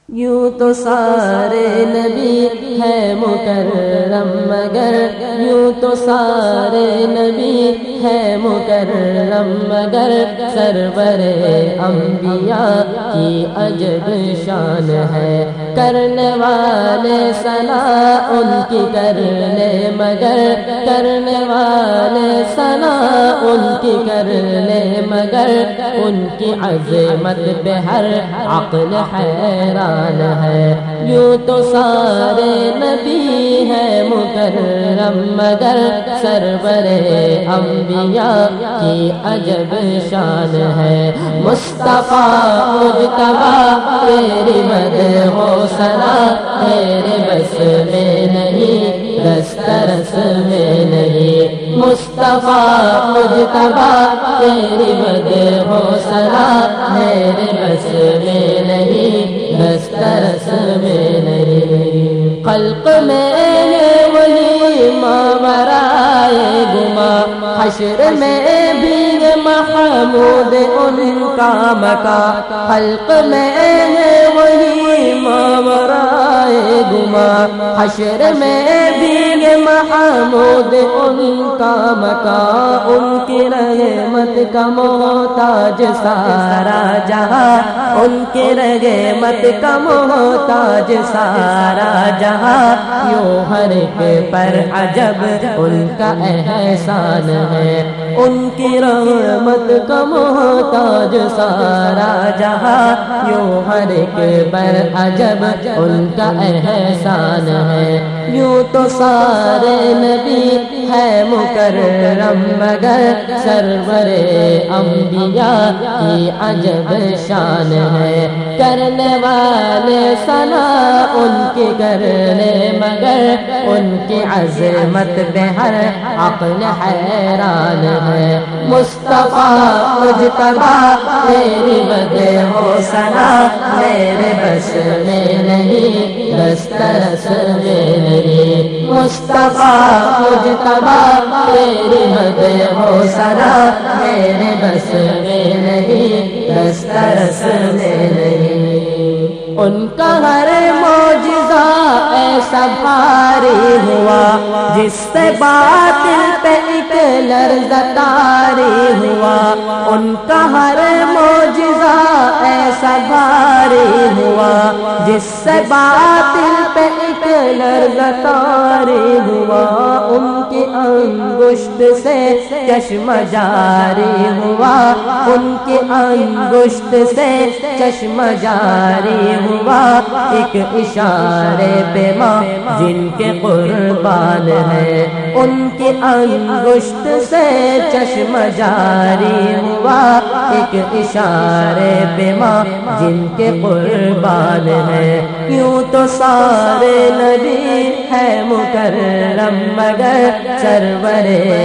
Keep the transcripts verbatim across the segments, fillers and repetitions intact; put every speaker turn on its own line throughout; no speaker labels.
یوں تو سارے نبی ہے مکرم مگر یوں تو سارے نبی ہے مکرم مگر سرور انبیاء کی عجب شان ہے کرنے والے ثنا ان کی کرنے مگر کرنے والے ثنا ان کی کرنے مگر ان کی عظمت پہ ہر عقل حیران ہے یوں تو سارے نبی ہے مکرم مگر سرور انبیاء کی عجب شان ہے مصطفیٰ مجتبیٰ تیری مدح و ثنا میرے بس میں نہیں دسترس میں نہیں مصطفیٰ مجتبیٰ تیری مدح و ثنا میرے بس میں نہیں دسترس میں نہیں خلق میں ہے وہی ماورائے گما حشر میں بھی محمود ان کا مقام خلق میں ہے وہی ماورائے گما حشر میں بھی محمود ان کا مقام ان کی رحمت کا محتاج سارا جہاں ان کی رحمت کا محتاج سارا جہاں یوں ہر ایک پر عجب ان کا احسان ہے ان کی رحمت کا محتاج سارا جہاں یوں ہر ایک پر عجب ان کا احسان ہے یوں تو سارے نبی ہے مکرم مگر سرور انبیاء کی عجب شان ہے کرنے والے ثنا ان کی کرنے مگر ان کی عظمت پہ ہر عقل حیران ہے مصطفیٰ مجتبیٰ تیری مدح و ثنا میرے بس میں نہیں دسترس میں نہیں مصطفیٰ مجتبیٰ تیری مدح و ثنا میرے بس میں نہیں دسترس میں نہیں ان کا ہر معجزہ ایسا بھاری ہوا جس سے باطل پہ ایک لرزہ طاری ہوا ان کا ہر معجزہ ایسا بھاری ہوا جس سے باطل پہ ایک لرزہ طاری ہوا ان کی انگشت سے چشمہ جاری ہوا ان کی انگشت سے چشمہ جاری ہوا ایک اشارے پہ ماں جن کے قربان ہے ان کی انگشت سے چشمہ جاری ہوا ایک اشارے پہ ماں جن کے قربان ہے یوں تو سارے نبی ہے مکرم مگر سرور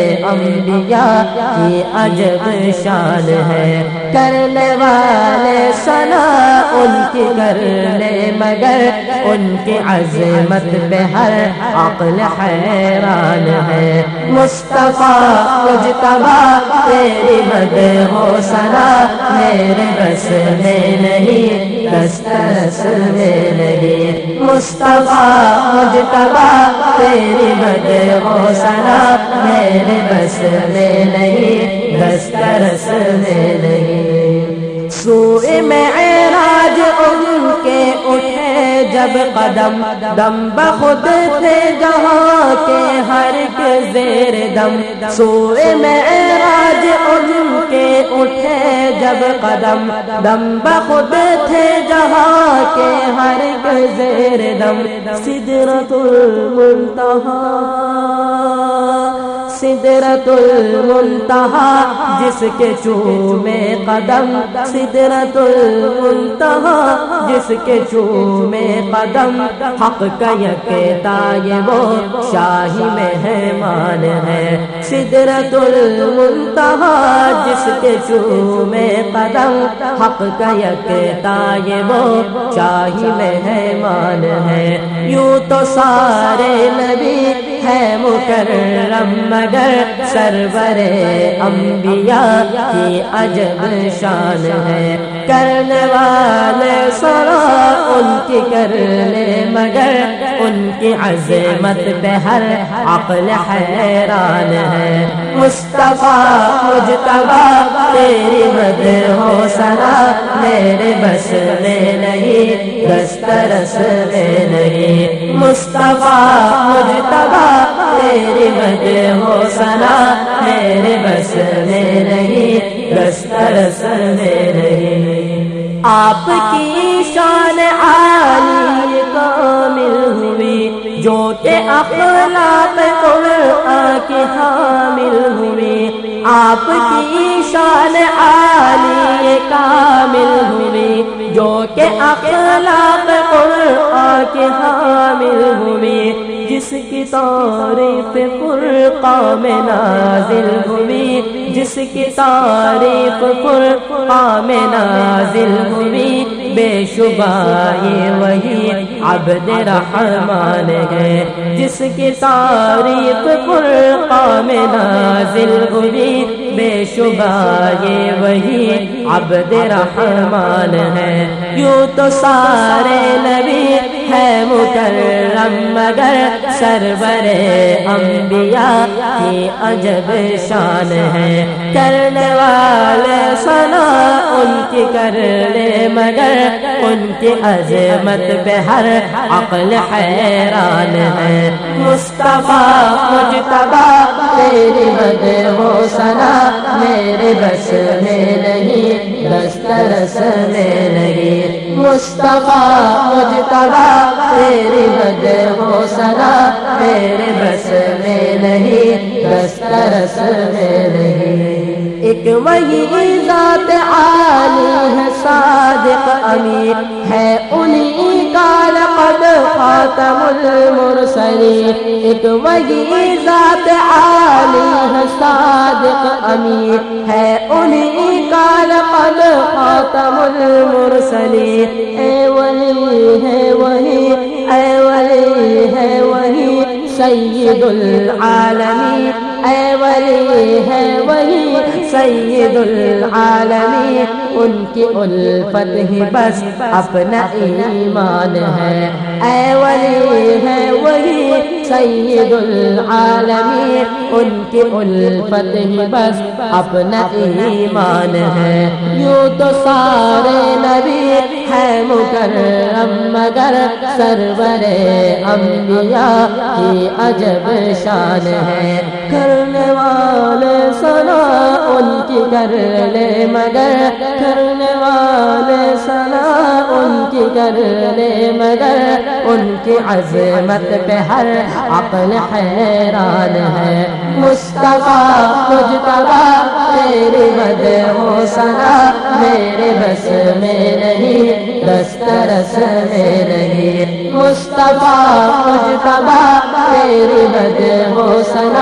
انبیاء کی عجب شان ہے کرنے والے ثنا ان کی کرنے مگر ان کی عظمت پہ ہر عقل حیران ہے مصطفیٰ مجتبیٰ تیری مدح و ثنا میرے بس میں نہیں دسترس میں نہیں مصطفیٰ مجتبیٰ تیری مدح و ثنا میرے بس میں نہیں دسترس میں نہیں سوئے معراج ان کے اٹھے جب قدم دم بخود تھے جہاں کے ہر ایک زیر دم سوئے معراج ان کے اٹھے جب قدم دم بخود تھے جہاں کے ہر ایک زیر دم سدرۃ المنتہا سدرۃ المنتہا جس کے چومے قدم سدرۃ المنتہا جس کے چومے قدم حق کا یکتا یہ وہ شاہی مہمان ہے سدرۃ المنتہا جس کے چومے قدم حق کا یکتا یہ وہ شاہی مہمان ہے یوں تو سارے نبی ہے مکرم مگر سرور انبیاء کی عجب شان ہے کرنے والے سرا ان کی کر لے مگر ان کی عظمت پہ ہر عقل حیران ہے مصطفیٰ مجتبیٰ تیری مدح و ثنا میرے بس میں نہیں دسترس میں نہیں مصطفیٰ مجتبیٰ تیری مدح و ثنا میرے بس میں نہیں دسترس میں نہیں آپ کی شان عالی کامل ہوئی جو کہ اخلاق قرآن کی حامل ہوئی آپ کی شان عالی کامل ہوئی جو کہ اخلاق قرآن کی حامل ہوئی جس کی تعریف فرقان میں نازل ہوئی جس کی تعریف فرقان میں نازل ہوئی بے شبہ یہ وہی عبد رحمان ہے جس کی تعریف فرقان میں نازل ہوئی بے شبہ یہ وہی عبد رحمان ہے یوں تو سارے نبی ہے مکرم مگر سرور انبیاء کی عجب شان ہے کرنے والے ثنا ان کی کر لے مگر ان کی عظمت پہ ہر عقل حیران ہے مصطفیٰ مجتبیٰ تیری مدح و ثنا میرے بس میں نہیں دسترس میں نہیں مصطفیٰ مجتبیٰ تیری مدح و ثنا میرے بس میں نہیں دسترس میں نہیں ایک وہی ذات عالی ہے صادق امین ہے انہی کا لقد خاتم المرسلین ایک وہی ذات عالی ہے صادق امین ہے انہی کا لقد خاتم المرسلین اے ولی ہے وہی اے ولی ہے وہی سید العالمین اے ولی ہے وہی سید العالمین ان کی الفت ہی بس اپنا ایمان ہے اے ولی ہے وہی سید العالمین ان کی الفت ہی بس اپنا ایمان ہے یوں تو سارے نبی ہے مکرم مگر سرور انبیاء کی عجب شان ہے کرنے والے ثنا ان کی کر لے مگر کرنے والے ثنا ان کی کر لے مگر ان کی عظمت پہ ہر عقل حیران ہے مصطفیٰ مجتبیٰ تیری مدح و ثنا میرے بس میں نہیں دسترس میں نہیں مصطفیٰ مجتبیٰ تیری مدح و ثنا